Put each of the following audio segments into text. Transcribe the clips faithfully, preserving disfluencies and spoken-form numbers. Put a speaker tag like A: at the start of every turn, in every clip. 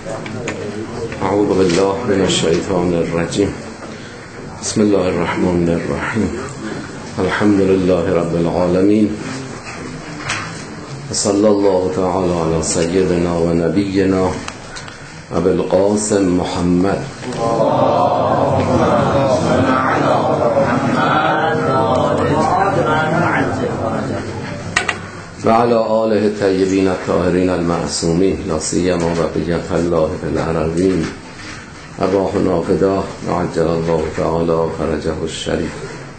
A: اعوذ بالله من الشیطان الرجیم. بسم الله الرحمن الرحیم. الحمد لله رب العالمین. صلی الله تعالی علی سیدنا و نبینا ابی القاسم محمد و علی آله الطیبین الطاهرین المعصومین لا سیما بقیة الله فی الارضین ارواحنا فداه و عجل الله تعالی فرجه الشریف.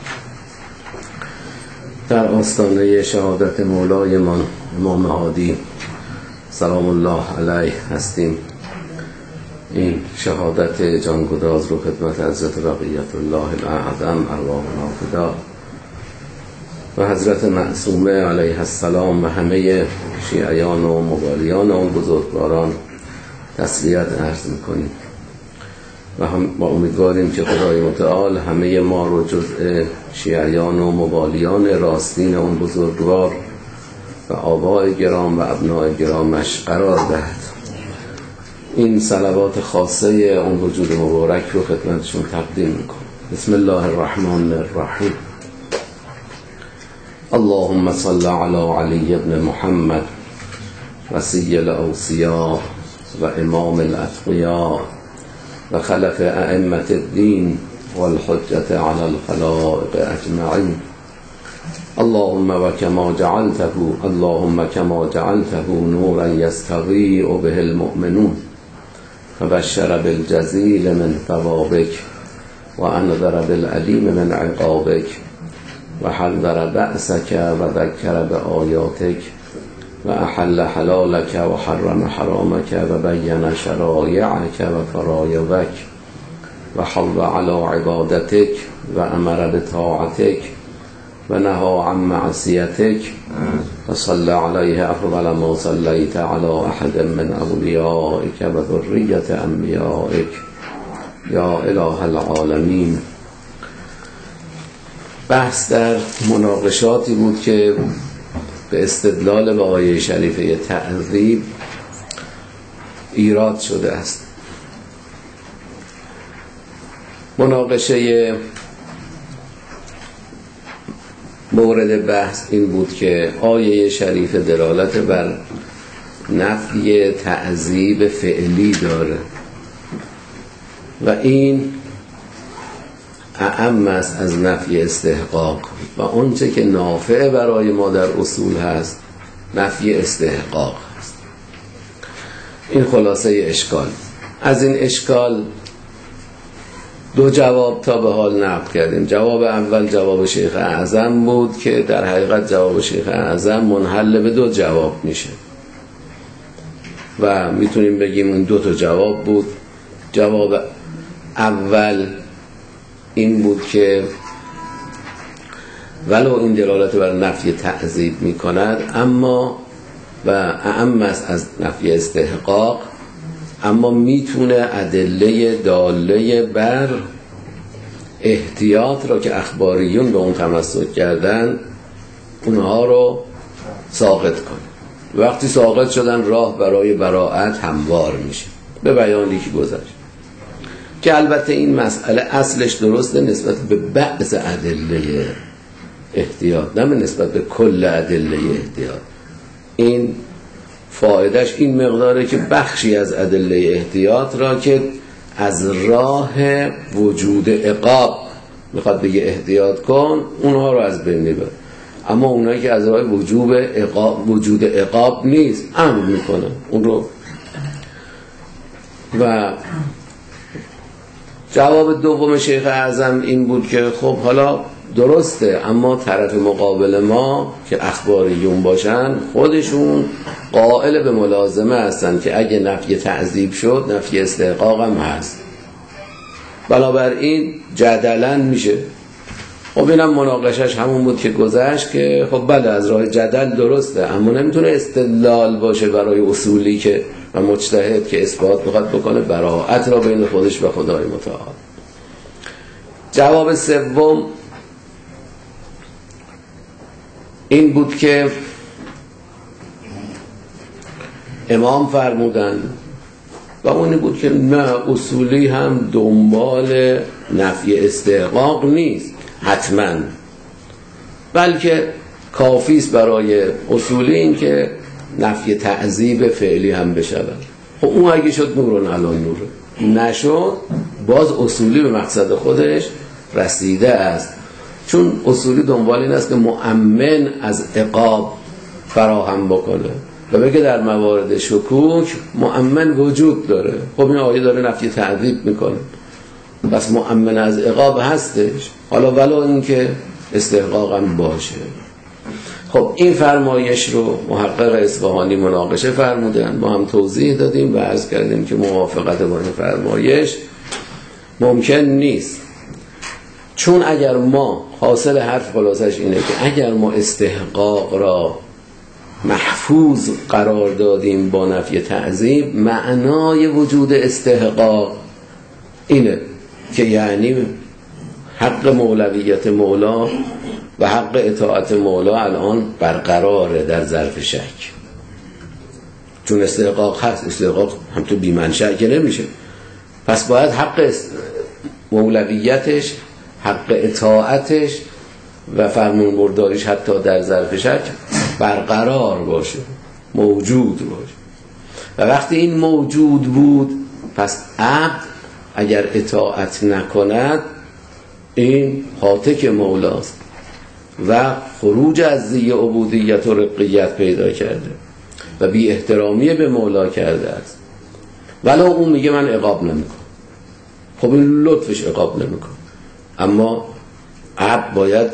A: در آستانه شهادت مولای من امام هادی سلام الله علیه هستیم. این شهادت جانگداز رو خدمت حضرت بقیت الله الاعظم ارواحنا فداه و حضرت معصومه علیه السلام و همه شیعیان و موالیان اون بزرگواران تسلیت عرض میکنیم و هم با امیدواریم که خدای متعال همه ما رو جزء شیعیان و موالیان راستین اون بزرگوار و آباء گرام و ابناء گرامش قرار دهد. این صلوات خاصه اون وجود مبارک رو خدمتشون تقدیم میکنم. بسم الله الرحمن الرحیم. اللهم صل علی علی ابن محمد وصی الاوصیاء و امام الاتقیاء و خلف ائمة الدین والحجة علی الخلائق اجمعین. اللهم و کما جعلته اللهم کما جعلته نورا یستضیء به المؤمنون فبشر بالجزیل من ثوابک و انذر بالعلیم من عقابک و حذر بأسک و ذکر بآیاتک و احل حلالک و حرم حرامک و بین شرایعک و فرایضک و حض علی عبادتک و امر بطاعتک و نهى عن معصیتک و صلی علیه افضل ما صلیت علی احد من اولیائک و ذریة انبیائک یا اله العالمین. بحث در مناقشاتی بود که به استدلال به آیه شریفه تعذیب ایراد شده است. مناقشه مورد بحث این بود که آیه شریفه دلالت بر نفی تعذیب فعلی داره و این اعم است از نفی استحقاق و اونچه که نافع برای ما در اصول هست نفی استحقاق هست. این خلاصه اشکال. از این اشکال دو جواب تا به حال نقل کردیم. جواب اول جواب شیخ اعظم بود که در حقیقت جواب شیخ اعظم منحل به دو جواب میشه و میتونیم بگیم اون دو تا جواب بود. جواب اول این بود که ولو این دلالت بر نفی تعذیب می کند اما و اعم است از نفی استحقاق، اما میتونه ادله داله بر احتیاط را که اخباریون به اون تمسک کردن اونها رو ساقط کنه. وقتی ساقط شدن راه برای براءت هموار میشه به بیانی که گذشت، که البته این مسئله اصلش درسته نسبت به بعض ادله احتیاط، نه نسبت به کل ادله احتیاط. این فایدهش این مقداره که بخشی از ادله احتیاط را که از راه وجود عقاب میخواد بگه احتیاط کن اونها رو از بین میبره، اما اونایی که از راه وجوب عقاب وجود عقاب نیست امر میکنه اون رو. و جواب دوم شیخ اعظم این بود که خب حالا درسته، اما طرف مقابل ما که اخباریون باشن خودشون قائل به ملازمه هستن که اگه نفی تعذیب شد نفی استحقاق هم هست، بنابراین جدلا میشه. خب اینم مناقشش همون بود که گذشت که خب بله از راه جدل درسته، اما نمیتونه استدلال باشه برای اصولی که و مجتهد که اثبات بخواد بکنه براءت را بین خودش و خدای متعال. جواب سوم این بود که امام فرمودن و اون اونی بود که نه اصولی هم دنبال نفی استحقاق نیست حتما، بلکه کافیست برای اصولی این که نفی تعذیب فعلی هم بشود. خب اون اگه شد نورون الان نوره، نشد باز اصولی به مقصد خودش رسیده است، چون اصولی دنبال این است که مؤمن از عقاب فراهم بکنه و بگه در موارد شکوک مؤمن وجود داره. خب این آیه داره نفی تعذیب میکنه، بس مؤمن از عقاب هستش، حالا ولو این که استحقاق هم باشه. خب این فرمایش رو محقق اصفهانی مناقشه فرمودن، ما هم توضیح دادیم و عرض کردیم که موافقت با این فرمایش ممکن نیست، چون اگر ما حاصل حرف خلاصش اینه که اگر ما استحقاق را محفوظ قرار دادیم با نفی تعذیب، معنای وجود استحقاق اینه که یعنی حق مولویت مولا و حق اطاعت مولا الان برقراره در ظرف شک، چون استحقاق هست. استحقاق هم تو بی‌منشأ که نمیشه، پس باید حق مولویتش، حق اطاعتش و فرمان برداریش حتی در ظرف شک برقرار باشه، موجود باشه. و وقتی این موجود بود، پس عبد اگر اطاعت نکند این هاتک مولاست و خروج از زی عبودیت و رقیت پیدا کرده و بی احترامی به مولا کرده است، ولو اون میگه من عقاب نمیکنم. خب این لطفش عقاب نمیکنه، اما عبد باید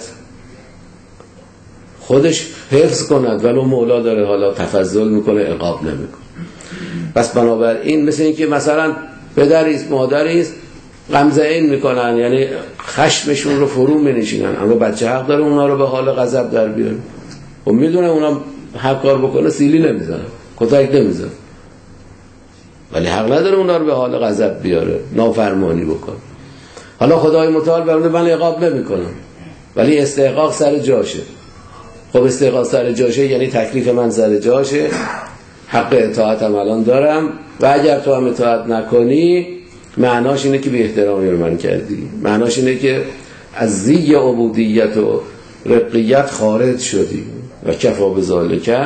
A: خودش حفظ کند، ولو مولا داره حالا تفضل میکنه عقاب نمیکنه. پس بنابراین مثل این که مثلا پدریست مادریست غمزه این میکنن، یعنی خشمشون رو فرو مینشینن، اما بچه حق داره اونا رو به حال غضب در بیاره و میدونه اونا حق کار بکنه سیلی نمیزنه، کتک نمیزنه، ولی حق نداره اونا رو به حال غضب بیاره، نافرمانی بکنه. حالا خدای متعال برمونه من عقاب نمیکنم، ولی استحقاق سر جاشه. خب استحقاق سر جاشه یعنی تکلیف من سر جاشه، حق اطاعتم الان دارم و اگر تو هم اطاعت نکنی معناش اینه که بی احترامی رو من کردی، معناش اینه که از زی عبودیت و رقیت خارج شدی و کفا بذالک.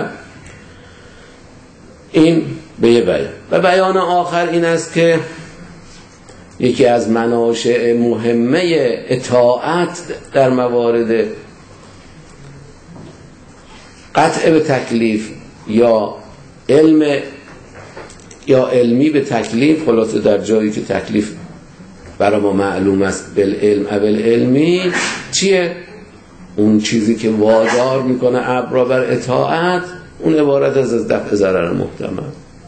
A: این به یه بیان. و بیان آخر این است که یکی از مناشع مهمه اطاعت در موارد قطع به تکلیف یا علم یا علمی به تکلیف، خلاصه در جایی که تکلیف برای ما معلوم است بالعلم اول علمی، چیه؟ اون چیزی که وادار میکنه عبد را بر اطاعت، اون عبارت از دفع ضرر محتمل.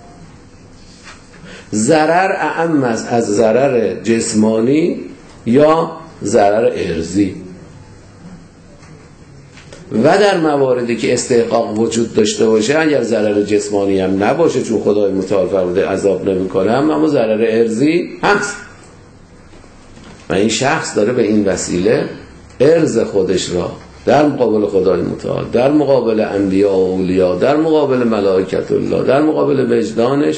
A: ضرر اعم است از ضرر جسمانی یا ضرر ارضی. و در مواردی که استحقاق وجود داشته باشه، اگر ضرر جسمانی هم نباشه چون خدای متعال فرموده عذاب نمی‌کنم، اما ضرر ارضی هست و این شخص داره به این وسیله ارض خودش را در مقابل خدای متعال، در مقابل انبیا و اولیا، در مقابل ملائکت الله، در مقابل وجدانش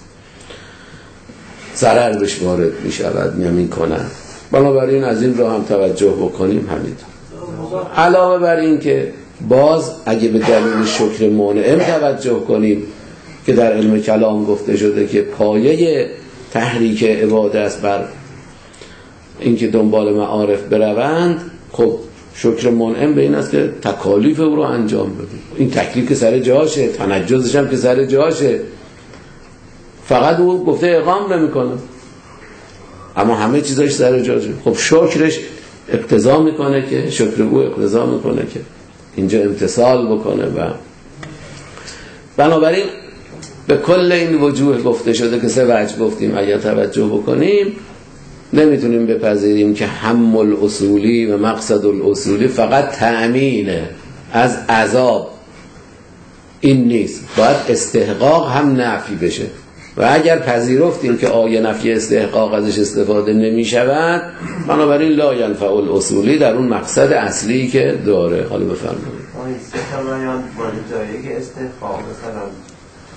A: ضرر بهش وارد می‌شود، می‌کنن. بنابراین از این را هم توجه بکنیم. همینطور علاوه بر این که باز اگه به دلیل شکر منعم توجه کنیم که در علم کلام گفته شده که پایه تحریک عباده است بر اینکه دنبال معارف بروند، خب شکر منعم به این است که تکالیف او رو انجام بدیم. این تکلیف که سر جاشه، تنجزش هم که سر جاشه، فقط او گفته اقام نمی‌کنه اما همه چیزاش سر جاشه. خب شکرش اقتضا میکنه که شکر او اقتضا میکنه که اینجا امتثال بکنه. و بنابراین به کل این وجوه گفته شده که سه وجه گفتیم، اگر توجه بکنیم نمیتونیم بپذیریم که هم الاصولی و مقصد الاصولی فقط تأمینه از عذاب. این نیست، باید استحقاق هم نفی بشه. و اگر پذیرفتیم که آیه نفی استحقاق ازش استفاده نمی شود، بنابراین لا ینفع الاصولی در اون مقصد اصلی که داره. حالا بفرمایید.
B: آیه سه تا بیان وارد جایی که استحقاق مثلا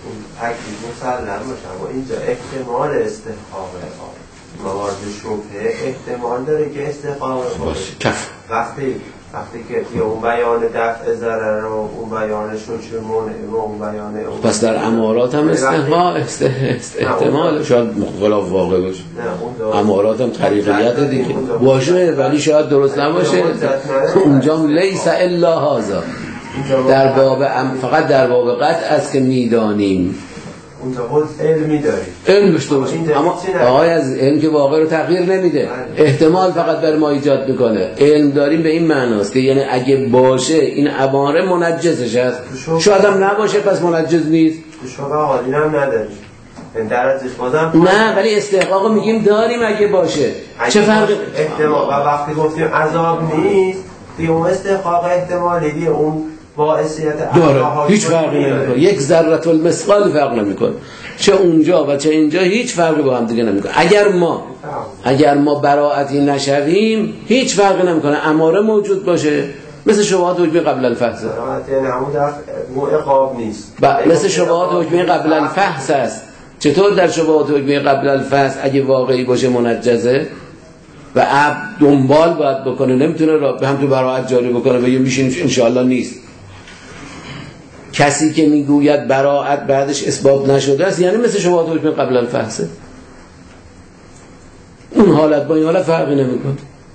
B: اون تکلیف مسلم باشه، اما اینجا احتمال استحقاق موارد شبهه احتمال داره که استحقاق باشه. وقتی وقتی که اون بیان دفع ضرر و اون بیان شجر منع و اون بیان اون
A: پس در امارات هم استحقاق احتمال شاید خلاف واقع باشه. امارات هم طریقیت دیگه باشه ولی شاید درست نباشه. اونجا لیس الا هذا در باب فقط در باب قطع است که میدانیم.
B: اونجا خود علمی داریم،
A: علمش درست، اما آقای از علم که واقع رو تغییر نمیده، احتمال فقط بر ما ایجاد میکنه. علم داریم به این معناست که یعنی اگه باشه این عباره منجزش هست، شاید هم نباشه پس منجز نیست.
B: تو شبه حالین هم نداریم درجش بازم
A: نه، ولی استحقاق میگیم داریم اگه باشه. چه فرق
B: احتمال و وقتی گفتیم عذاب نیست دیگه اون استحقاق احتمالی دیگه اون باعثیت
A: داره، هیچ فرقی نمیکنه، یک ذره المثقال فرق نمیکنه، چه اونجا و چه اینجا هیچ فرقی با هم دیگه نمیکنه. اگر ما اگر ما براءتی نشویم هیچ فرقی نمیکنه، اماره موجود باشه مثل شبهات حکمی قبل الفحص،
B: یعنی همون در عقاب نیست،
A: مثل شبهات حکمی قبل الفحص است. چطور در شبهات حکمی قبل الفحص اگه واقعی باشه منجزه و عبد دنبال باید بکنه، نمیتونه را هم تو براءت جاری بکنه و یه میشین انشاءالله نیست. کسی که میگوید براءت بعدش اثبات نشده است یعنی مثل شبهات حکم قبل الفحص، اون حالت با این حالت فرقی نمیکنه.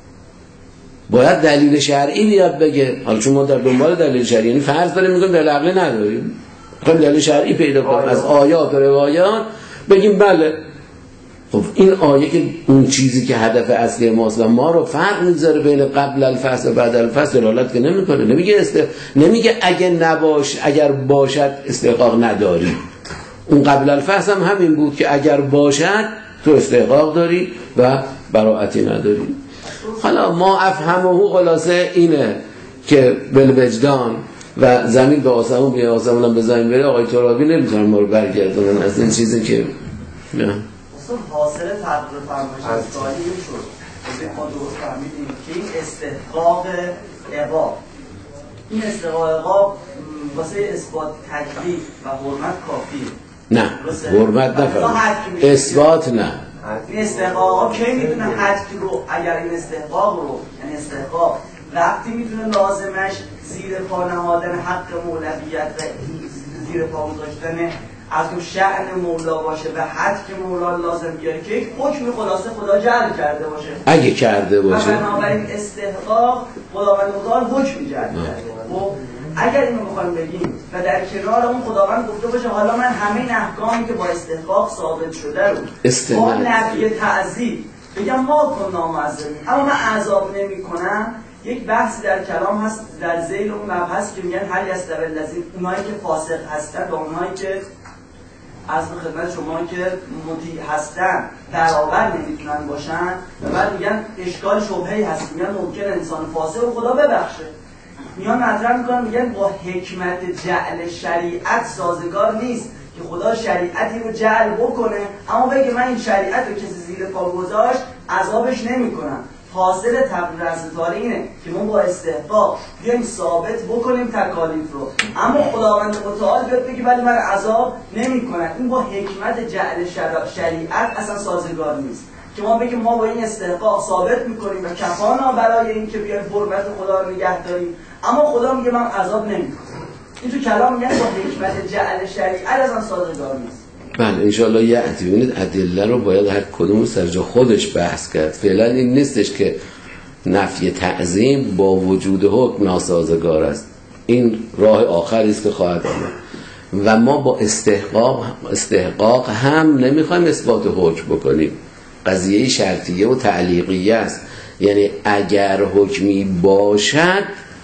A: باید دلیل شرعی بیاد بگه. حالا چون ما در دنبال دلیل شرعی یعنی فرض داریم میگیم دلیل عقلی نداریم، میخوایم دلیل شرعی پیدا کنیم از آیات و روایات بگیم بله خب این آیه که اون چیزی که هدف اصلی ماست و ما رو فرق میذاره بین قبل الفحص و بعد الفحص دلالت که نمیکنه. نمیگه است... نمیگه اگه نباش اگر باشد استحقاق نداری. اون قبل الفحص هم همین بود که اگر باشد تو استحقاق داری و براءتی نداری. حالا ما افهمه خلاصه اینه که بالوجدان و زمین به آسمون به آسمون هم به زمین بره. آقای ترابی نمیتونن ما رو برگردونن از این چیزی که نه
C: حاصل تقریب فرمایش از سوالی این شد که ما درست فهمیدیم که این استحقاق عقاب این استحقاق عقاب واسه اثبات تکلیف و حرمت کافی
A: نه، حرمت نه فقط اثبات نه.
C: این استحقاق کی میتونه حد رو اگر این استحقاق رو یعنی استحقاق وقتی میتونه لازمش زیر پا نهادن حق مولویت و زیر پا گذاشتن از اون شأن مولا باشه و حد که مولا لازم بیاره که یک حکم خلاصه خدا جعل کرده باشه
A: اگه کرده باشه
C: و بنابراین استحقاق خداوند متعال حکم جعل کرده. و اگر اینو بخوایم بگیم و در کنار اون خداوند گفته باشه حالا من همه احکامی که با استحقاق ثابت شده رو با نفی تعذیب بگم ما کن نامعذبین اما من عذاب نمی کنم، یک بحثی در کلام هست در ذیل اون مبحث که میگن هل یستوی الذین اونایی که فاسق هستن و اونایی که از خدمت شما که مطیع هستن برابر نمیتونن باشن و بعد میگن اشکال شبهه‌ای هست، میگن ممکن انسان فاسق رو خدا ببخشه، میان مطرح میکنن میگن با حکمت جعل شریعت سازگار نیست که خدا شریعتی رو جعل بکنه اما بگه من این شریعت رو کسی زیر پا گذاشت عذابش نمیکنم. حاصل تقریر از ستاره اینه که ما با استحقاق بیایم ثابت بکنیم تکالیف رو اما خداوند متعال بیاد بگه ولی من عذاب نمیکنم. این با حکمت جعل شریعت اصلا سازگار نیست که ما بگیم ما با این استحقاق ثابت میکنیم و کفانا برای این که بیایم حرمت خدا رو نگه داریم اما خدا میگه من عذاب نمیکنم. این تو کلام میگن با حکمت جعل شریعت اصلا سازگار نیست.
A: بله انشاءالله یه ببینید ادله رو باید هر کدوم سر جا خودش بحث کرد. فعلا این نیستش که نفی تعظیم با وجود حکم ناسازگار است، این راه آخری است که خواهد آمد و ما با استحقاق استحقاق هم نمیخوایم اثبات حکم بکنیم. قضیه شرطیه و تعلیقیه است، یعنی اگر حکمی باشد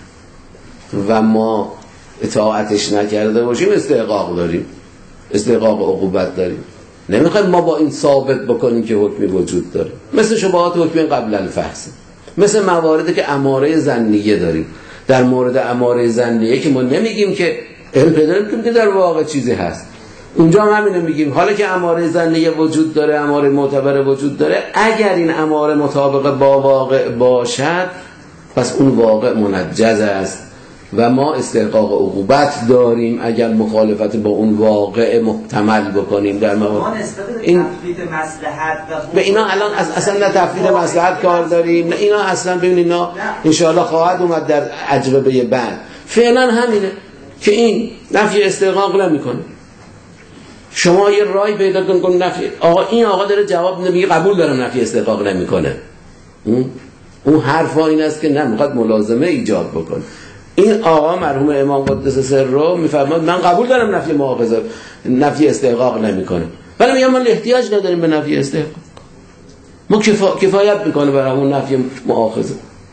A: و ما اطاعتش نکرده باشیم استحقاق داریم، استحقاق عقوبت داریم. نمیخوایم ما با این ثابت بکنیم که حکمی وجود داره، مثل شبهات حکمی قبل الفحص، مثل مواردی که اماره ظنیه داریم. در مورد اماره ظنیه که ما نمیگیم که علم پیدا نمیکنیم که در واقع چیزی هست، اونجا هم همینو میگیم حالا که اماره ظنیه وجود داره، اماره معتبر وجود داره، اگر این اماره مطابق با واقع باشد پس اون واقع منجز است و ما استحقاق عقوبت داریم اگر مخالفت با اون واقع محتمل بکنیم در مورد
C: این تفویض مصلحت و
A: به اینا الان اصلا نه تفویض مصلحت کار داریم نه اینا اصلا. ببینید اینا ان شاء الله خواهد اومد در اجوبه بعد. فعلا همینه که این نفی استحقاق نمیکنه. شما یه رای پیدا کن کن نفی آقا این آقا داره جواب نمیگه قبول دارم نفی استحقاق نمیکنه. اون اون حرفا این است که نه میخواد ملازمه ایجاد بکنه. این آقا مرحوم امام قدس سره میفرماد من قبول دارم نفی مؤاخذه نفی استحقاق نمیکنه، ولی میگم ما احتیاج نداریم به نفی استحقاق. ما کفا... کفایت میکنه برای همون نفی مؤاخذه.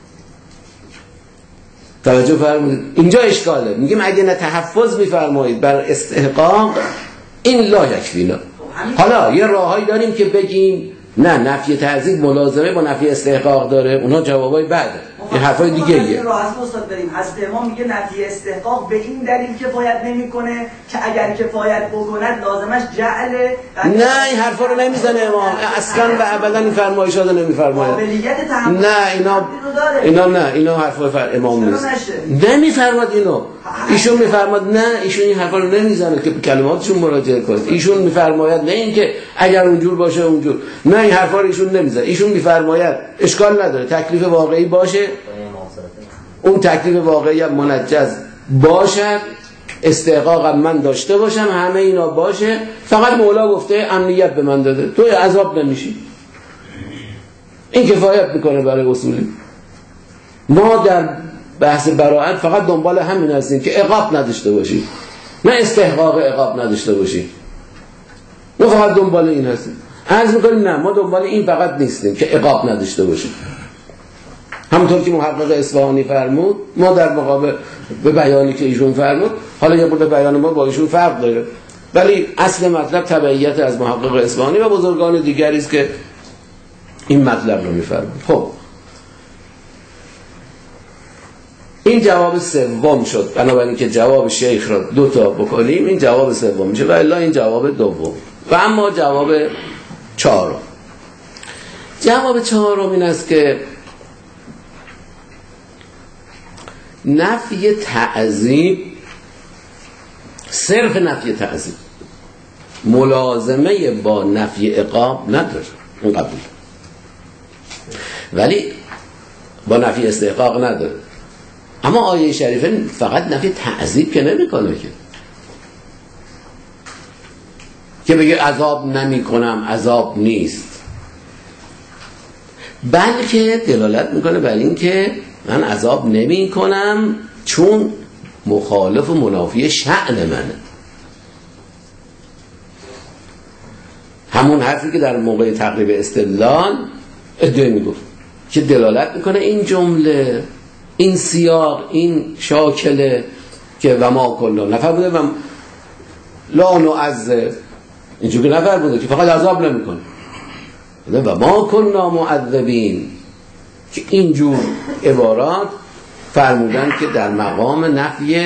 A: توجه فرمودید؟ اینجا اشکاله. میگیم اگه نه تحفظ میفرمایید بر استحقاق این لا یکفینا. حالا یه راههایی داریم که بگیم نه نفی تعذیب ملازمه با نفی استحقاق داره، اونها جوابای بعده، این حرفای دیگه ایه.
C: راه از استاد بریم. حضرت امام میگه نفی استحقاق به این دلیل کفایت نمیکنه که اگر کفایت بکند لازمش جعله.
A: نه این حرفا رو نمیزنه امام اصلا و ابدا. این فرمایشات رو نمیفرماید.
C: قابلیت تحمل
A: نه اینا اینا نه اینا حرفای فر امام نیست. نمیفرماد اینو. ایشون میفرماد نه ایشون این حرفا رو نمیزنه که کلماتشون مراجعه کنید. ایشون میفرماید نه اینکه اگر اونجور باشه اونجور، نه این حرفا رو ایشون نمیزنه. ایشون میفرماید اشکال نداره تکلیف واقعی باشه، اون تکلیف واقعی هم منجز باشد، استحقاق هم من داشته باشم، همه اینا باشه، فقط مولا گفته امنیت به من داده تو عذاب نمیشی. این کفایت میکنه برای اصولی. ما در بحث براءت فقط دنبال همین هستیم که عقاب نداشته باشی، نه استحقاق عقاب نداشته باشی. ما فقط دنبال این هستیم. عرض میکنیم نه ما دنبال این فقط نیستیم که عقاب نداشته باشیم. همونطور که محقق اصفهانی فرمود ما در مقابل به بیانی که ایشون فرمود، حالا یه بوده بیان ما با ایشون فرق داره، ولی اصل مطلب تبعیت از محقق اصفهانی و بزرگان دیگری است که این مطلب رو میفرمود. خب این جواب سوم شد. بنابراین که جواب شیخ را دو تا بکنیم این جواب سوم میشه و الا این جواب دوم. و اما جواب چهارم، جواب چهارم این است که نفی تعذیب، صرف نفی تعذیب ملازمه با نفی عقاب نداره، اون قبول، ولی با نفی استحقاق نداره. اما آیه شریفه فقط نفی تعذیب که نمی کنه که که بگه عذاب نمی کنم عذاب نیست، بلکه دلالت میکنه بر این که من عذاب نمی کنم چون مخالف و منافی شأن منه. همون حرفی که در موقع تقریب استدلال ادعا میگفت که دلالت میکنه این جمله، این سیاق، این شاکله که و ما کلا نفر بوده و لا نعذب، اینجوری نفر بوده که فقط عذاب نمیکنه و ما کنا معذبین، که اینجور عبارات فرمودن که در مقام نفی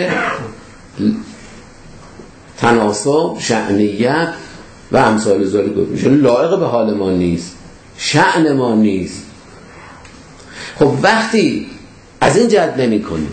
A: تناسب، شأنیت و امثال ذالک گفت میشه لایق به حال ما نیست، شأن ما نیست. خب وقتی از این جهت نمی کنیم،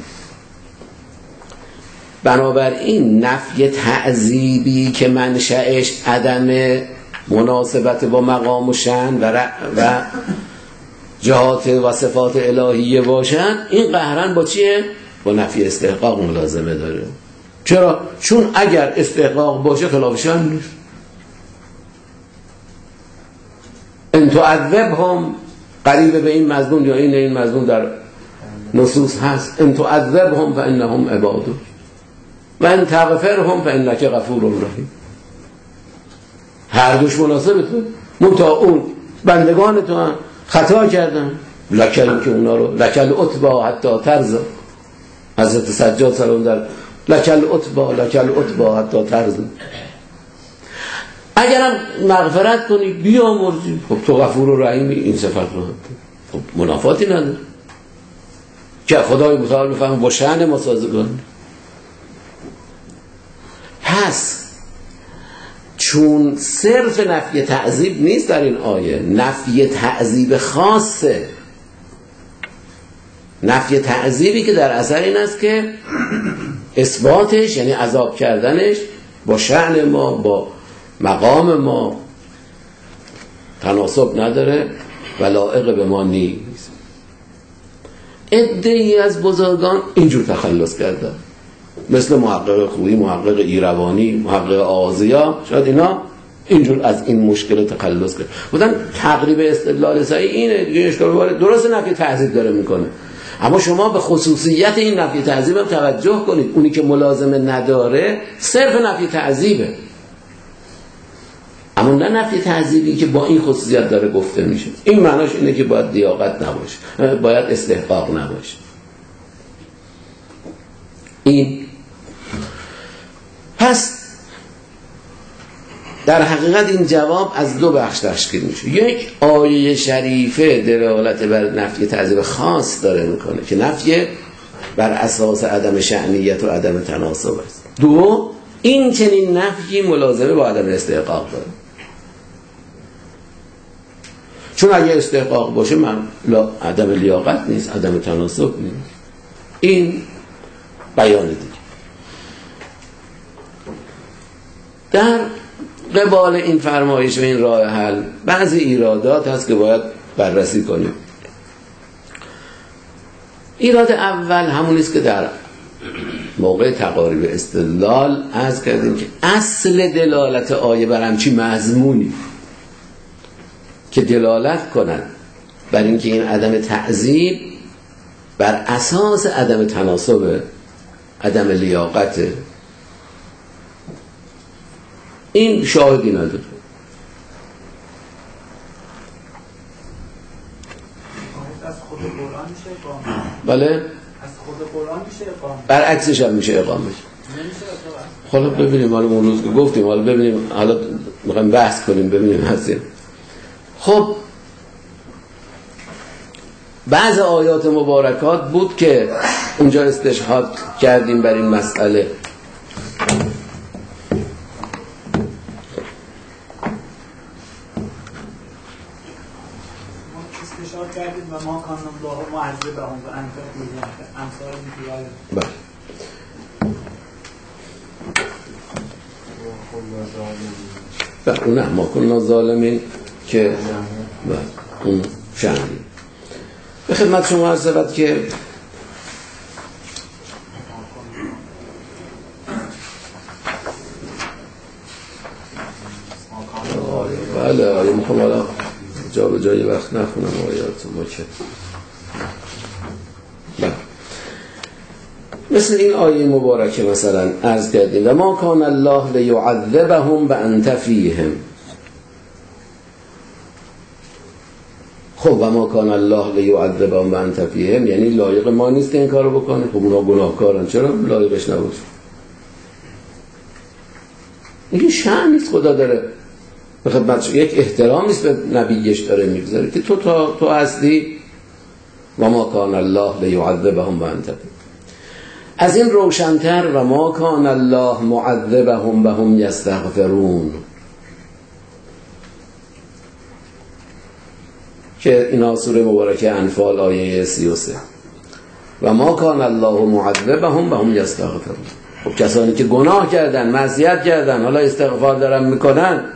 A: بنابراین نفی تعذیبی که منشأش عدم مناسبت با مقام و شأن و, و جهات و صفات الهیه باشد، این قهرن با چیه؟ با نفی استحقاق ملازمه داره. چرا؟ چون اگر استحقاق باشه خلاف شأن نیست. ان تعذبهم قریب به این مضمون یا این این مضمون در نصوص هست، ان تعذبهم فانهم عبادک و ان تغفرهم فانک غفور رحیم. هر دوش مناسبه تو، منتها اون بندگان تو هم خطا کردن، لکل که اونا رو لکل اتبا حتی ترزا، حضرت سجاد سلام در لکل اتبا لکل اتبا حتی ترزا، اگرم مغفرت کنی بیا مرزی، خب تو غفور و رحیمی، این صفت رو خب منافاتی نداره که خدای متعال بفهم با شأن ما سازگار. پس چون صرف نفی تعذیب نیست در این آیه، نفی تعذیب خاصه، نفی تعذیبی که در اثر این است که اثباتش یعنی عذاب کردنش با شأن ما، با مقام ما تناسب نداره و لایق به ما نیست. عده‌ای از بزرگان اینجور تخلص کردن، مثل محقق خویی، محقق ایروانی، محقق آغازیا، شاید اینا اینجور از این مشکل تخلص کرد. بودن تقریب استدلال صحیح اینه دیگه، اشکال درست نفی تعذیب داره میکنه، اما شما به خصوصیت این نفی تعذیب هم توجه کنید. اونی که ملازمه نداره صرف نفی تعذیبه، اما نه نفی تعذیبی که با این خصوصیت داره گفته میشه. این معناش اینه که باید لیاقت نباشه، باید استحقاق نباشه. این پس در حقیقت این جواب از دو بخش تشکیل میشه. یک، آیه شریفه دلالت بر نفی تعذیب خاص داره میکنه که نفی بر اساس عدم شأنیت و عدم تناسب است. دو، این چنین نفی ملازمه با عدم استحقاق داره، چون اگه استحقاق باشه من لا عدم لیاقت نیست، عدم تناسب نیست. این بیان دیگه. در قبال این فرمایش و این راه حل بعضی ایرادات هست که باید بررسی کنیم. ایراد اول همون است که در موقع تقاریب استدلال عرض کردیم که اصل دلالت آیه بر همچی مضمونی که دلالت کنند بر اینکه این عدم تعذیب بر اساس عدم تناسب، عدم لیاقت، این شاهدی نداره.
D: از خود قرآن میشه اقامه؟
A: بله؟
D: از خود قرآن میشه اقامه؟
A: برعکسش هم میشه اقامه.
D: نمیشه
A: حالا ببینیم، حالا اون روز که گفتیم، حالا ببینیم، حالا میخوایم بحث کنیم ببینیم هستیم. خب بعض آیات مبارکات بود که اونجا استشهاد کردیم بر این مسئله.
D: استشهاد کردیم و ما کان الله معذبهم و انت فیهم امثال میگه.
A: بله. بله اون نه ما کننا ظالمین که بله اون شأنی. به خدمت شما عرض شود که بله آیه میخوام حالا جا به جای وقت نخونم آیات ما که بله مثل این آیه مبارکه مثلا عرض کردیم و ما کان الله لیعذبهم و انت فیهم. خب و ما کان الله لیعذبهم و انت فیهم یعنی لایق ما نیست این کارو بکنه. خب اونا گناهکارن، چرا لایقش نباشه؟ این شأن نیست خدا داره به خدمت یک احترامی است به نبیش داره میگذاره که تو تا تو هستی و ما کان الله لیعذبهم و انت فیهم. از این روشن‌تر و ما کان الله معذبهم و هم یستغفرون که اینا سوره مبارکه انفال آیه سی و سه و ما کان الله معذبهم و هم یستغفرون. خب کسانی که گناه کردن، معصیت کردن، حالا استغفار دارن میکنن،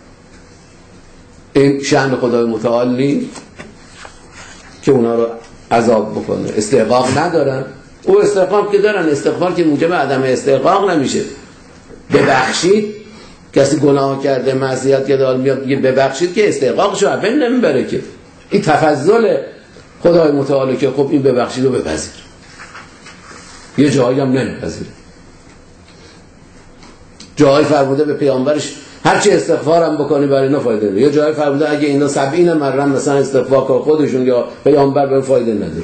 A: این شأن خدای متعال نیست که اونا رو عذاب بکنه؟ استحقاق ندارن. او استحقاق که دارن، استغفار که موجب عدم استحقاق نمیشه. ببخشید، کسی گناه کرده، معصیت کرده، میاد میگه ببخشید که استحقاقشو اول نمیبره که این تفضل خدای متعال که خب این ببخشید رو بپذیر. یه جایی هم نمیپذیره. جایی فرموده به پیامبرش هرچی استغفارم بکنی برای اینا فایده نداره. یه جایی فرموده اگه اینا سبعین مرة مثلا استغفار کن خودشون یا پیامبر به فایده نداره.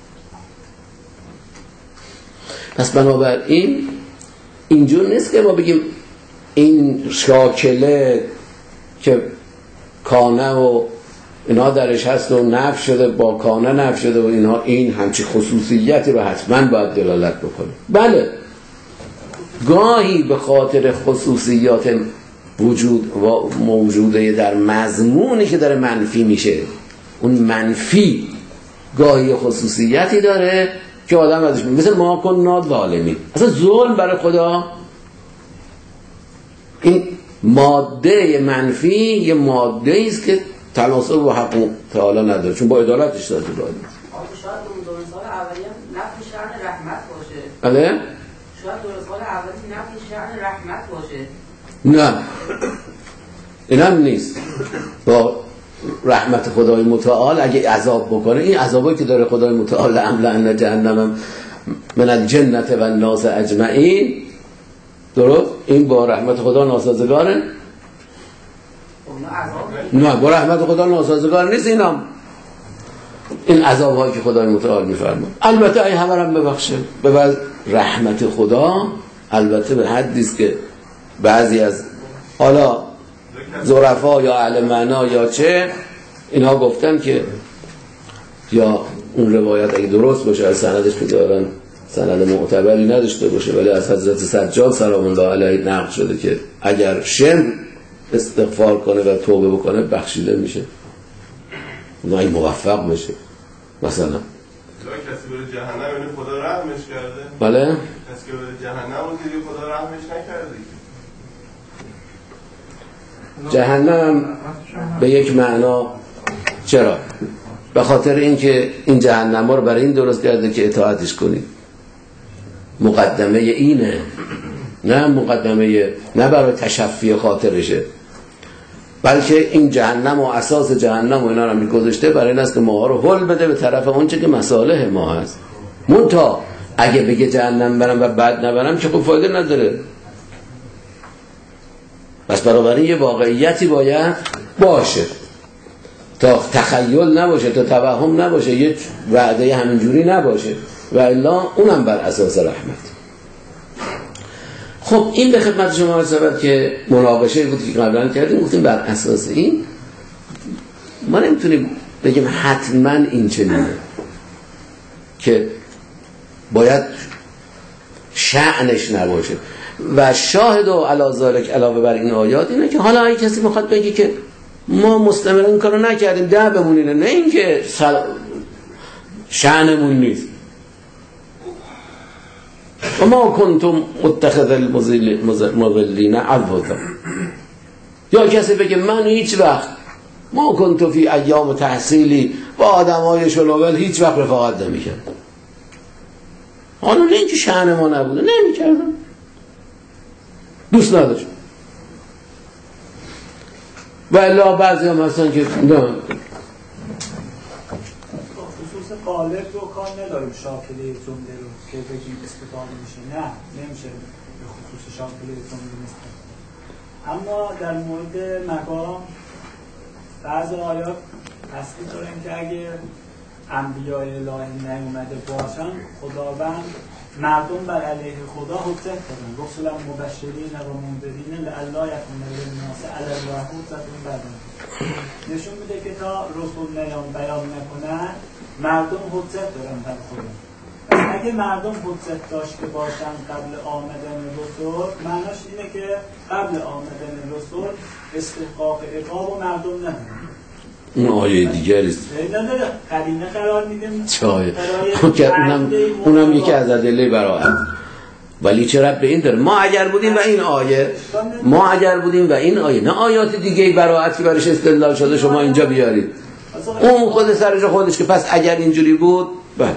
A: پس بنابراین اینجور نیست که ما بگیم این شاکله که کانه و اینا درش هست و نفی شده با کانه نفی شده و اینها، این همچی خصوصیتی رو حتما باید دلالت بکنه. بله گاهی به خاطر خصوصیات وجود و موجوده در مضمونی که داره منفی میشه، اون منفی گاهی خصوصیتی داره که آدم ازش میگه مثل ما کنا ظالمین. اصلا ظلم برای خدا این ماده منفی یه ماده است که تناسب با حق تعالی نداره، چون با عدالتش داره داره.
C: شاید اون دو سال اولی نفی شأن رحمت باشه.
A: بله؟
C: شاید دو سال اولی نفی شأن رحمت باشه.
A: نه اینم نیست. با رحمت خدای متعال اگه عذاب بکنه، این عذابایی که داره خدای متعال لأملأن جهنم من الجنة و الناس اجمعین، درست؟ این با رحمت خدا ناسازگاره؟ نه با رحمت خدا ناسازگار نیست. اینا این عذاب‌هایی که خدای متعال می‌فرماید البته این همه هم ببخشه به رحمت خدا، البته به حدی است که بعضی از حالا ظرفا یا اهل معنا یا چه اینها گفتن که یا اون روایت اگه درست باشه از سندش که دارن سند معتبری نداشته باشه ولی از حضرت سجاد سلام الله علیه نقل شده که اگر شم استغفار کنه و توبه بکنه بخشیده میشه، اونایی موفق بشه. مثلا
E: کسی بره جهنم اینو خدا رحمش کرده؟
A: بله؟
E: کسی که بره جهنم اون دیگه خدا رحمش نکرده.
A: جهنم به یک معنا چرا؟ به خاطر اینکه این جهنم ها رو برای این درست کرده که اطاعتش کنید. مقدمه اینه، نه مقدمه نه برای تشفی خاطرشه، بلکه این جهنم و اساس جهنم و اینا رو میگذاشته برای این است که ما رو هل بده به طرف اونچه که مصالح ما هست. منتها اگه بگه جهنم برم و بعد نبرم که خب فایده نداره. پس برابر یه واقعیتی باید باشه تا تخیل نباشه، تا توهم نباشه، یه وعده همینجوری نباشه و الا اونم بر اساس رحمت. خب این به خدمت شما عرض شود که مناقشه بود که قبلا کردیم، گفتیم بر اساس این ما نمیتونیم بگیم حتما این چنینه که باید شأنش نباشه. و شاهد و علی ذالک علاوه بر این آیات اینه که حالا اگه کسی میخواد بگه که ما مستمرا این کارو نکردیم ده بمونینه، نه اینکه سل... شأنمون نیست. و ما کنتم متخذ المضلین عضدا، یا کسی بگه من هیچ وقت ما کنتم فی ایام تحصیلی با آدمای شلوغل هیچ وقت رفاقت نمی‌کردم. حالا نه اینکه شأن ما نبوده، نمی‌کردم، دوست نداشت. و الا بعضی هم هستن که نه
D: خصوص قالب رو کار نداریم شاکله جمله رو که بگیم استفاده میشه، نه نمیشه به خصوص شاکله جمله استفاده. اما در مورد مقام بعض آیات تصریح دارن که اگه انبیاء الهی نیومده باشن خداوند مردم بر علیه خدا حجت دارن، رسولا مبشرین و منذرین لئلا یکون للناس علی الله حجة بعد. نشون میده که تا رسول نیام بیان نکنن مردم حجت دارن بر خدا. پس اگه مردم حجت داشته باشن قبل آمدن رسول، معناش اینه که قبل آمدن رسول استحقاق عقاب و مردم ندارن.
A: اون آیه دیگری است.
D: نه نه قرینه قرار میدیم.
A: چه آیه؟ اونم اونم یکی از ادله براءت. ولی چه ربط به این داره؟ ما اگر بودیم و این آیه ما اگر بودیم و این آیه نه آیات دیگه براءتی برش استدلال شده شما اینجا بیارید. اون خود سرش خودش که پس اگر اینجوری بود بله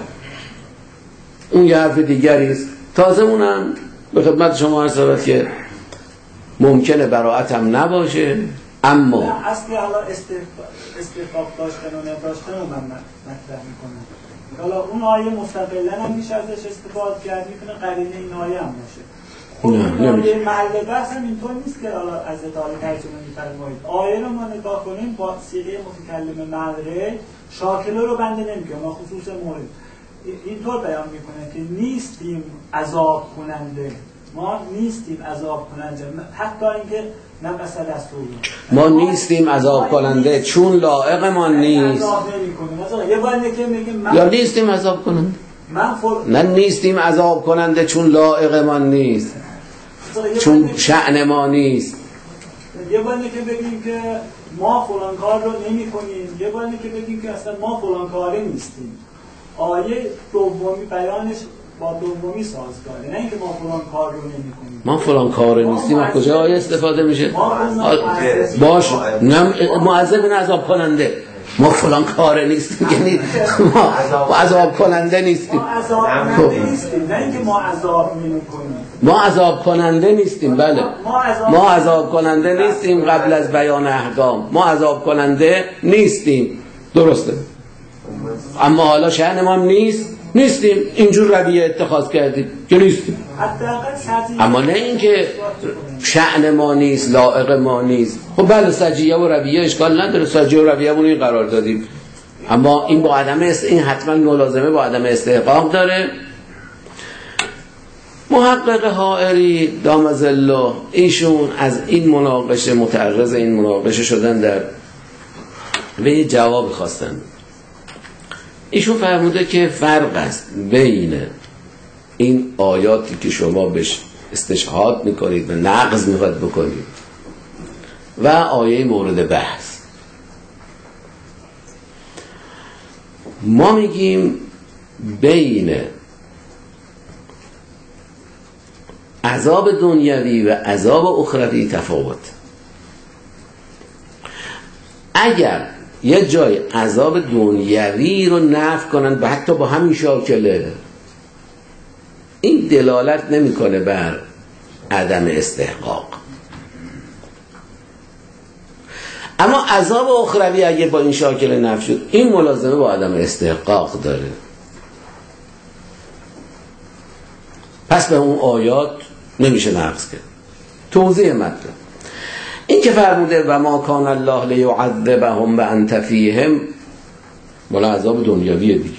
A: اون یه حرف دیگری است. تازه اونم به خدمت شما عرض شود که ممکنه براءت هم نباشه، اما
D: اصلی حالا استحقاق داشتن و نداشتن رو من مطرح میکنم. حالا اون آیه مستقلا هم میشه ازش استفاده کرد، میتونه قرینه این آیه هم باشه. خب این آیه محل بحث هم اینطور نیست که حالا از اطلاع ترجمه میفرمایید. آیه رو ما نگاه کنیم با صیغه متکلم مدرک شاکله رو بنده نمیکنه، ما خصوص مورد اینطور بیان میکنه که نیستیم عذاب کننده، ما نیستیم عذاب کننده، حتی اینکه نه مثلا دستور
A: ما نیستیم عذاب کننده چون لایق ما نیست.
D: یه بار که میگیم
A: یا نیستیم عذاب کننده،
D: من فر...
A: نه نیستیم عذاب کننده چون لایق ما نیست، چون شأن ما نیست.
D: یه بار که بگیم که ما فلان کار رو نمی کنیم، یه بار که بگیم که اصلا ما فلان کاره نیستیم. آیه دومی بیانش با دومی سازگاره، نه اینکه ما فلان کار رو نمی‌کنیم.
A: ما فلان کار نیستیم. از کجا آیه استفاده میشه؟ باش نه معذب نه عذاب کننده. ما فلان کار نیستیم، یعنی ما عذاب کننده نیستیم.
D: ما عذاب کننده نیستیم، نه اینکه ما عذاب نمی‌کنیم.
A: ما عذاب کننده نیستیم. بله ما عذاب کننده نیستیم قبل از بیان احکام. ما عذاب کننده نیستیم، درسته. اما حالا شأن ما نیست، نیستیم، اینجور رویه اتخاذ کردیم که نیستیم. اما نه اینکه شأن ما نیست، لائق ما نیست. خب بله سجیه و رویه اشکال نداره، سجیه و رویه مون این قرار دادیم. اما این با عدم است، این حتما ملازمه با عدم استحقاق داره. محقق حائری دام ظله ایشون از این مناقشه متعرض این مناقشه شدن، در به یه جواب خواستن. ایشون فرموده که فرق است بین این آیاتی که شما بهش استشهاد میکنید و نقض میخواد بکنید و آیه مورد بحث. ما میگیم بین عذاب دنیوی و عذاب اخروی تفاوت. اگر یه جای عذاب دنیوی رو نفی کنن و حتی با همین شاکله، این دلالت نمیکنه بر عدم استحقاق. اما عذاب اخروی اگه با این شاکله نفی شد، این ملازمه با عدم استحقاق داره. پس به اون آیات نمیشه نقض کرد. توضیح مطلب این که فرموده و ما کان الله لیعذبهم و انت فیهم، مال عذاب دنیاویه دیگه.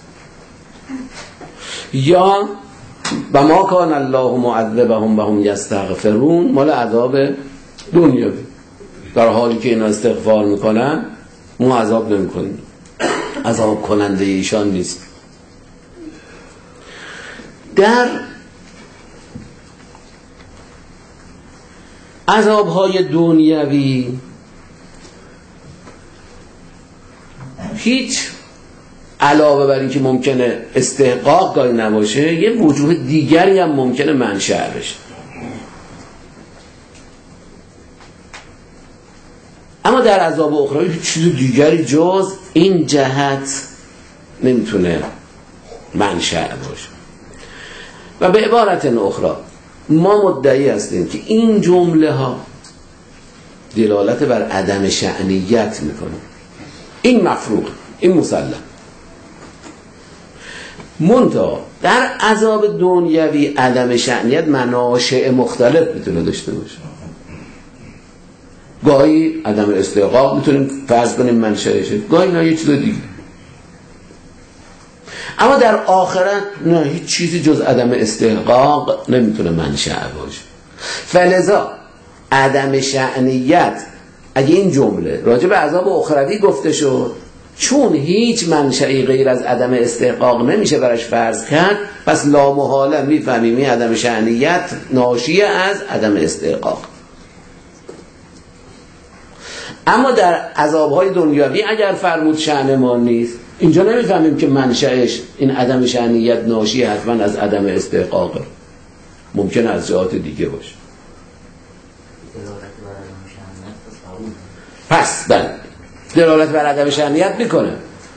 A: یا و ما کان الله معذبهم و هم یستغفرون، مال عذاب دنیاوی. در حالی که اینا استغفار میکنن ما عذاب نمیکنیم، عذاب کننده ایشان نیست. در عذاب‌های دنیوی هیچ علاوه بر این که ممکنه استحقاق گاهی نباشه، یه وجوه دیگری هم ممکنه منشأ بشه. اما در عذاب اخروی هیچ چیز دیگری جز این جهت نمیتونه منشأ باشه. و به عبارت اخرى ما مدعی هستیم که این جمله ها دلالت بر عدم شأنیت میکنه. این مفروغ، این مسلم. منتها در عذاب دنیوی عدم شأنیت مناشئ مختلف میتونه داشته باشه. گاهی عدم استحقاق میتونیم فرض کنیم منشأشه، گاهی نه یه چیز دیگه. اما در آخرت نه، هیچ چیزی جز عدم استحقاق نمیتونه منشأ باشه. فلذا عدم شأنیت اگه این جمله راجع به عذاب اخروی گفته شد، چون هیچ منشأی غیر از عدم استحقاق نمیشه براش فرض کرد، پس لامحاله میفهمیم این عدم شأنیت ناشی از عدم استحقاق. اما در عذابهای دنیاوی اگر فرمود شأن ما نیست، اینجا نمیفهمیم که منشأش این عدم شأنیت ناشی حتما از عدم استحقاقه، ممکن از جهات دیگه باشه. پس بله دلالت بر عدم شأنیت میکنه،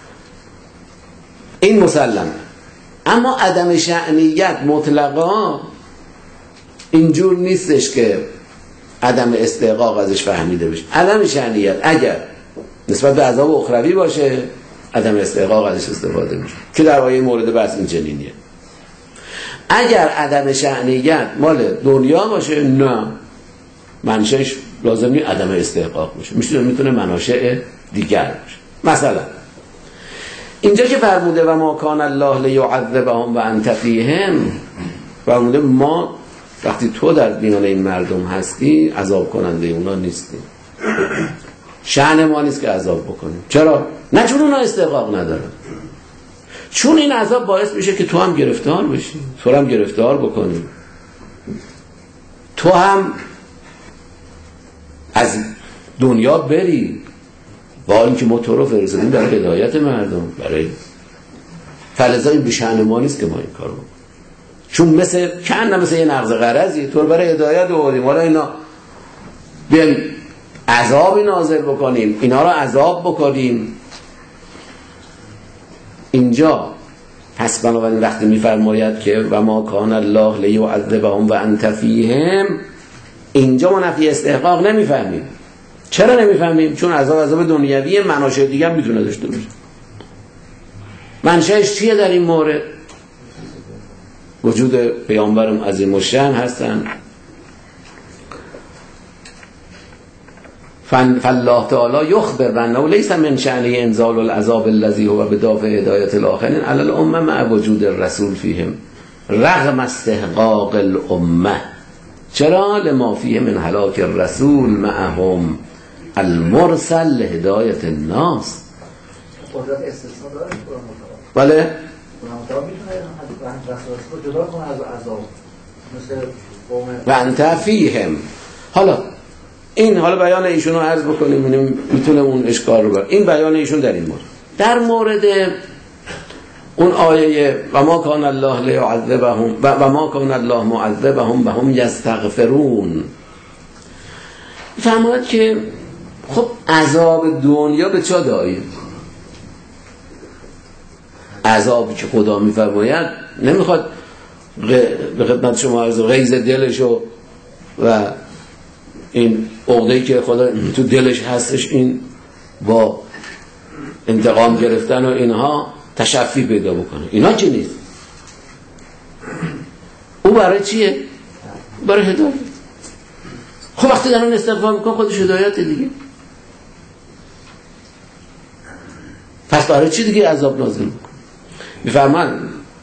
A: این مسلمه. اما عدم شأنیت مطلقا اینجور نیستش که عدم استحقاق ازش فهمیده بشه. عدم شأنیت اگر نسبت به عذاب اخروی باشه، عدم استحقاق ازش استفاده میشه که در آیه مورد بحث این چنینیه. اگر عدم شأنیت مال دنیا باشه، نه، منشأش لازم نیست عدم استحقاق باشه، میشه میتونه مناشأ دیگر باشه. مثلا اینجا که فرموده و ما کان الله لیعذبهم و انت فیهم، فرموده ما وقتی تو در میان این مردم هستی عذاب کننده اونا نیستی، شأن ما نیست که عذاب بکنیم. چرا؟ نه چون اونا استحقاق ندارن، چون این عذاب باعث میشه که تو هم گرفتار بشی، تو هم گرفتار بکنی، تو هم از دنیا بری، با اینکه ما تو رو فرستادیم برای هدایت مردم، برای فلذا این به شأن ما نیست که ما این کارو بکنیم، چون مثل کنه مثل یه نقض قرضی طور برای هدایت آوردیم، حالا اینا بیایم عذابی نازل بکنیم، اینا رو عذاب بکنیم. اینجا پس بنابراین وقتی میفرماید که و ما کان الله لیعذبهم و انت فیهم، اینجا ما نفی استحقاق نمیفهمیم. چرا نمیفهمیم؟ چون عذاب عذاب دنیوی، مناشأ دیگه هم میتونه داشته باشه. منشأش چیه در این مورد؟ وجود پیامبرم عظیم الشأن هستن. فالله تعالی یخبر بانه لیس من شأنه انزال العذاب الذی هو بدافع هدایت الاخرین علی الامه مع وجود الرسول فیهم رغم استحقاق الامه. چرا؟ لما فیه من هلاک الرسول معهم المرسل لهدایت الناس.
F: قدرت استثناء داره
A: بله؟
F: قرآن مطابق میتونه رسول رو جدا کنه از عذاب مثل قوم
A: و انت فیهم. حالا این حالا بیان ایشون رو عرض بکنیم ببینیم میتونه اون اشکال رو بر. این بیان ایشون در این مورد. در مورد اون آیه و ما کان الله لیعذبهم و ما کان الله معذبهم و هم یستغفرون، فرمود که خب عذاب دنیا به چه دایی؟ عذابی که خدا میفرماید نمیخواد به خدمت شما عرض غیظ دلشو و این عقده‌ای که خدا تو دلش هستش این با انتقام گرفتن و اینها تشفی پیدا بکنه، اینا چی نیست. او برای چیه؟ برای هدایت. خب وقتی دارن استغفار میکنه خودش هدایت دیگه، پس برای چی دیگه عذاب نازل میکنه؟ میفرمان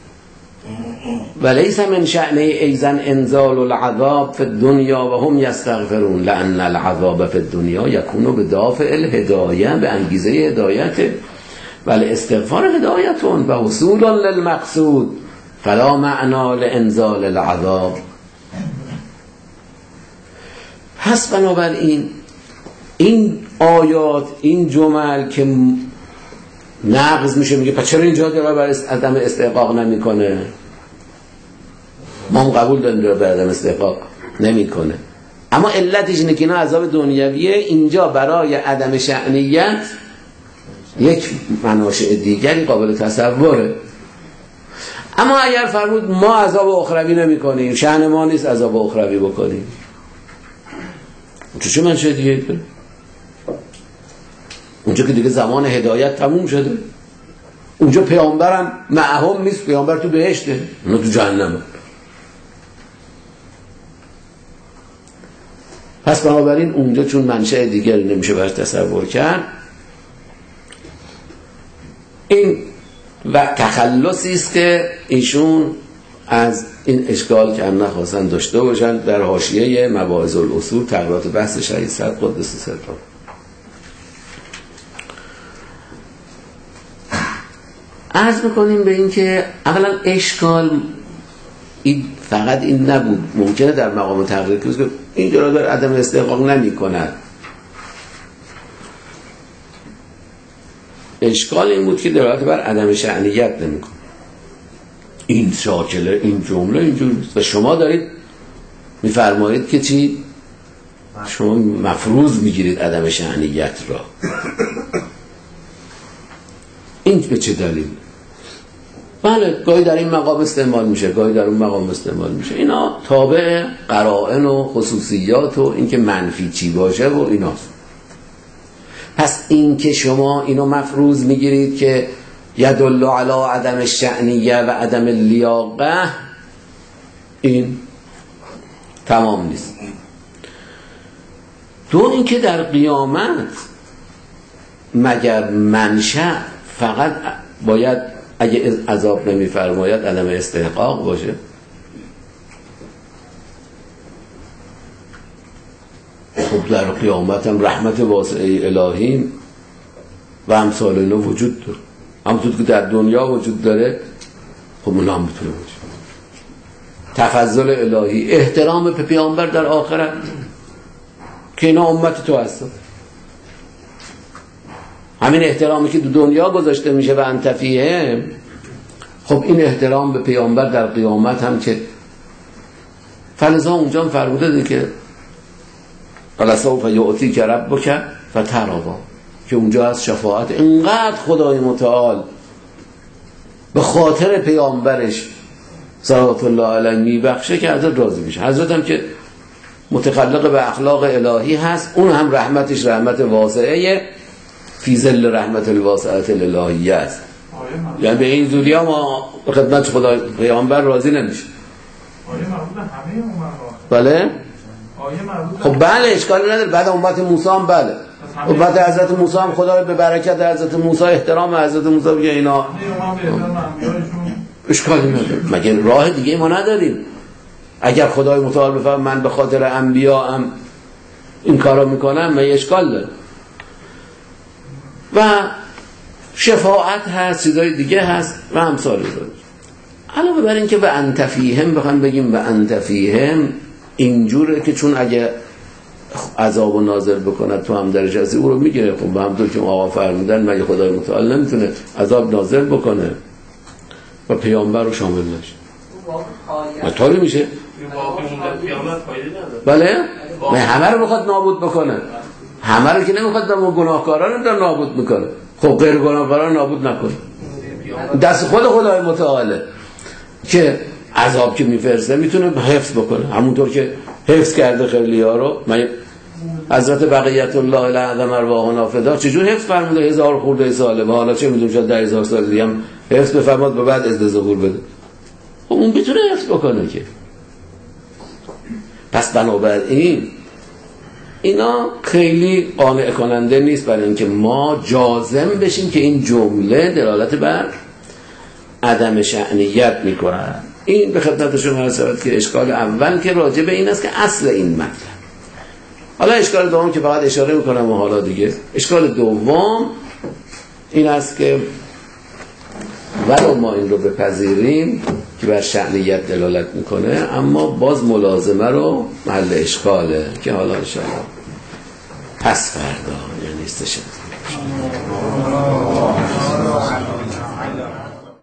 A: ولیس من شأنه ایزن انزال العذاب فی الدنیا و هم یستغفرون لأن العذاب فی الدنیا یکونو به دافع الهدایه، به انگیزه هدایت، ولی استغفار هدایتون و حصول للمقصود فلا معنا لانزال العذاب. پس بنابراین این آیات این جمل که نقض میشه میگه پس چرا اینجا داره برای عدم استحقاق نمیکنه؟ ما هم قبول داریم داره برای عدم استحقاق نمیکنه، اما علتش اینه که اینا عذاب دنیویه، اینجا برای عدم شأنیت یک مناشأ دیگری قابل تصوره. اما اگر فرمود ما عذاب اخروی نمی کنیم، شأن ما نیست عذاب اخروی بکنیم، چه منشأ دیگه داره؟ اونجا که دیگه زمان هدایت تموم شده، اونجا پیامبرم معهم نیست، پیامبر تو بهشته، اونا تو جهنمه. پس بنابراین اونجا چون منشأ دیگری نمیشه براش تصور کرد، این و تخلصی است که ایشون از این اشکال که هم نخواستن داشته باشن در حاشیه مباحث الاصول تقریرات بحث شهید صدر قدس سره. عرض میکنیم به این که اولا اشکال این فقط این نبود، ممکنه در مقام تقریر که اینجا را در عدم استحقاق نمی کند. اشکال این بود که دلالت بر عدم شأنیت نمی کند. این شاکله این جمله اینجور و شما دارید میفرمایید که چی؟ شما مفروض میگیرید عدم شأنیت را. این به چه دلیل؟ بله گاهی در این مقام استعمال میشه، گاهی در اون مقام استعمال میشه، اینا تابع قرائن و خصوصیات و اینکه منفی چی باشه و ایناست. پس این که شما اینو مفروض میگیرید که یدل علی عدم الشأنیه و عدم اللیاقه، این تمام نیست. دو اینکه در قیامت مگر منشأ فقط باید اگه عذاب نمیفرماید عدم استحقاق باشه؟ خب در قیامت هم رحمت واسعه الهی و امثال اینا وجود داره، همونطور که در دنیا وجود داره خب اونا هم میتونه باشه. تفضل الهی، احترام به پیامبر در آخرت که اینا امت تو هستن، همین احترامی که دو دنیا گذاشته میشه و انت فیهم خب این احترام به پیامبر در قیامت هم که فلذا اونجا هم فرموده دیگه که فلسوف یعطیک ربک فترضی، که اونجا از شفاعت اینقدر خدای متعال به خاطر پیامبرش صلوات الله علیه میبخشه که حضرت راضی میشه. حضرت هم که متخلق به اخلاق الهی هست، اون هم رحمتش رحمت واسعه فی ظل رحمت الواسعه الالهیه است. یعنی به این زودی ها ما به خدمت خدای پیامبر راضی نمیشه.
G: آیه مربوط همه امت.
A: بله؟
G: آیه مربوط
A: خب بله اشکالی نداره. بعد امت موسی هم بله. امت حضرت موسی هم خدا به برکت حضرت موسی احترام حضرت موسی بگه اینا اشکالی نداره. مگه راه دیگه ما نداریم؟ اگر خدای متعال بفرماید من به خاطر انبیا هم این کارا میکنم، من اشکال داره. و شفاعت هست، چیزای دیگه هست و امثال ذالک. علاوه بر این که به انت فیهم بخوام بگیم به انت فیهم اینجوره که چون اگه عذاب نازل بکنه تو هم درجه هستی او رو میگیره. خب به همطور که آقا فرمودن مگه خدای متعال نمیتونه عذاب نازل بکنه و پیامبر رو شامل نشه؟ مطالی میشه؟ بله؟ نه همه رو بخواد نابود بکنه، همه رو که نمیخواد به گناهکاران رو نابود میکنه. خب غیر گناهکاران نابود نکنه، دست خود خدای متعاله که عذاب که میفرسته میتونه حفظ بکنه، همونطور که حفظ کرده خیلی ها رو. من حضرت بقیت الله الاعظم ارواحنا فدا چجور حفظ فرموده هزار خورده ساله و حالا چه میدونم شاید ده هزار سال دیگه هم حفظ بفرماد و بعد از ظهور بده. خب اون میتونه حفظ بکنه که. پس بنابراین اینا خیلی قانع کننده نیست برای اینکه ما جازم بشیم که این جمله دلالت بر عدم شأنیت میکنه. این به خدمت شما عرض شود که اشکال اول که راجع به این است که اصل این مطلب. حالا اشکال دوم که فقط اشاره میکنم و حالا دیگه اشکال دوم این است که ولو ما این رو بپذیریم که بر شأنیت دلالت میکنه، اما باز ملازمه رو محل اشکاله که حالا انشاءالله پس فردا یعنی استشهاد